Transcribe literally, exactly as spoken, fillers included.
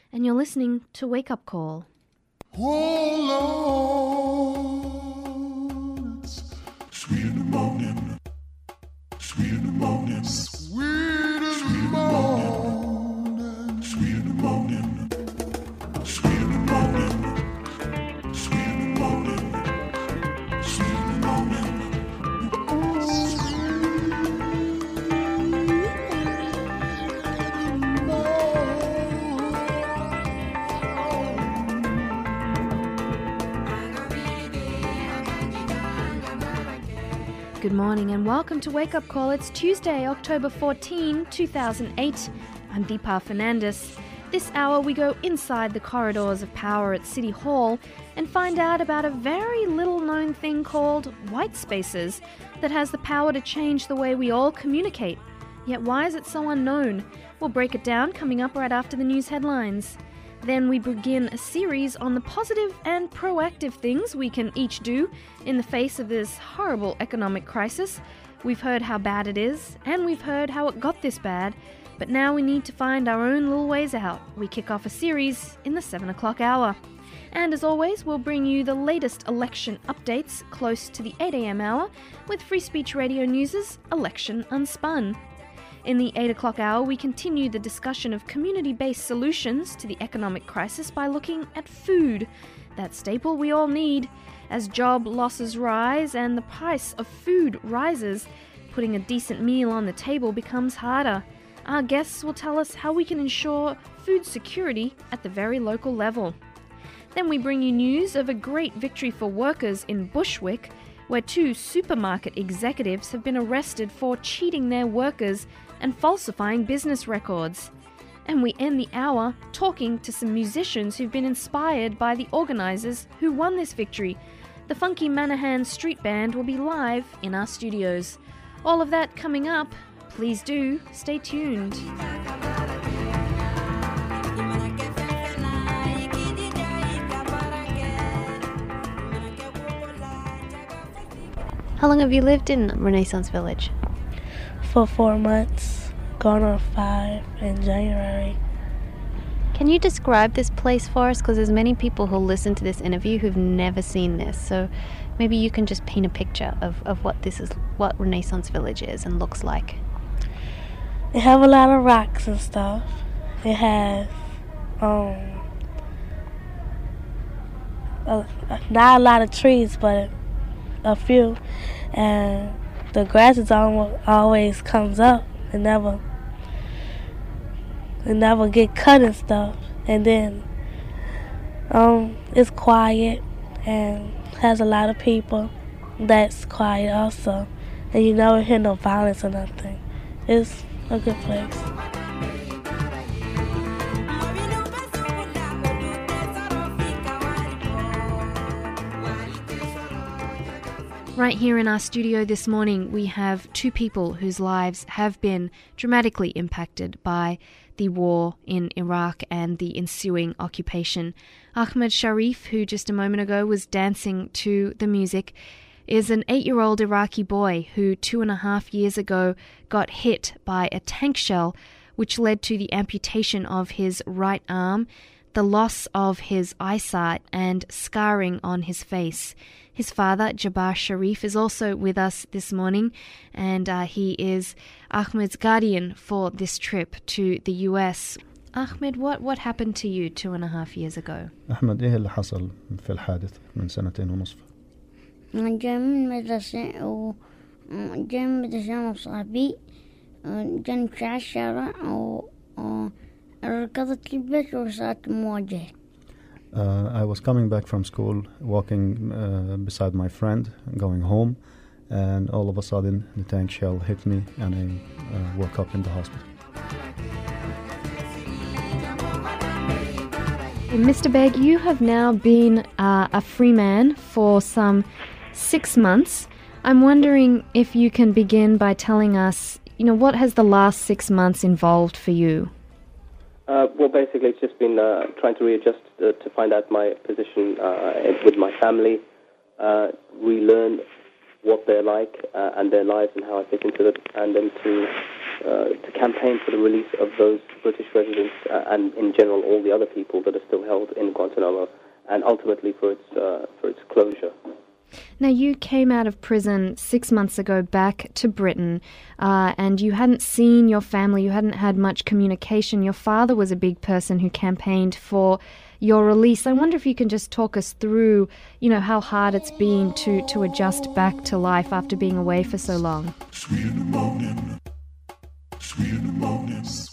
and you're listening to Wake Up Call. Oh Lord, it's sweet in the morning, sweet in the morning, sweet in the morning, sweet in the morning, sweet in the morning, sweet in the morning, sweet in the morning. Good morning and welcome to Wake Up Call. It's Tuesday, October fourteenth, two thousand eight. I'm Deepa Fernandez. This hour we go inside the corridors of power at City Hall and find out about a very little known thing called white spaces that has the power to change the way we all communicate. Yet why is it so unknown? We'll break it down coming up right after the news headlines. Then we begin a series on the positive and proactive things we can each do in the face of this horrible economic crisis. We've heard how bad it is, and we've heard how it got this bad, but now we need to find our own little ways out. We kick off a series in the seven o'clock hour. And as always, we'll bring you the latest election updates close to the eight a.m. hour with Free Speech Radio News' Election Unspun. In the eight o'clock hour, we continue the discussion of community-based solutions to the economic crisis by looking at food, that staple we all need. As job losses rise and the price of food rises, putting a decent meal on the table becomes harder. Our guests will tell us how we can ensure food security at the very local level. Then we bring you news of a great victory for workers in Bushwick, where two supermarket executives have been arrested for cheating their workers and falsifying business records. And we end the hour talking to some musicians who've been inspired by the organisers who won this victory. The Funky Manahan Street Band will be live in our studios. All of that coming up. Please do stay tuned. How long have you lived in Renaissance Village? For four months, going on five in January. Can you describe this place for us? Because there's many people who'll listen to this interview who've never seen this. So maybe you can just paint a picture of, of what this is, what Renaissance Village is and looks like. It have a lot of rocks and stuff. It has um a, not a lot of trees, but a few, and the grass is almost always comes up and never it never get cut and stuff. And then um it's quiet and has a lot of people that's quiet also, and you never hear no violence or nothing. It's a good place. Right here in our studio this morning, we have two people whose lives have been dramatically impacted by the war in Iraq and the ensuing occupation. Ahmed Sharif, who just a moment ago was dancing to the music, is an eight-year-old Iraqi boy who two and a half years ago got hit by a tank shell, which led to the amputation of his right arm, the loss of his eyesight, and scarring on his face. His father, Jabbar Sharif, is also with us this morning, and uh, he is Ahmed's guardian for this trip to the U S. Ahmed, what, what happened to you two and a half years ago? أحمد إيه اللي حصل في الحادث من سنتين ونصف؟ جاي من المدرسة وجاي من المدرسة مع صاحبي، جاني في على الشارع وركضت البيت وصارت مواجهة. Uh, I was coming back from school, walking uh, beside my friend, going home, and all of a sudden the tank shell hit me and I uh, woke up in the hospital. Mister Beg, you have now been uh, a free man for some six months. I'm wondering if you can begin by telling us, you know, what has the last six months involved for you? Uh, well, basically, it's just been uh, trying to readjust uh, to find out my position uh, with my family, uh, relearn what they're like uh, and their lives and how I fit into it, and then to uh, to campaign for the release of those British residents uh, and, in general, all the other people that are still held in Guantanamo, and ultimately for its uh, for its closure. Now, you came out of prison six months ago back to Britain, uh, and you hadn't seen your family, you hadn't had much communication. Your father was a big person who campaigned for your release. I wonder if you can just talk us through, you know, how hard it's been to, to adjust back to life after being away for so long. Sweet in the morning, sweet in the morning.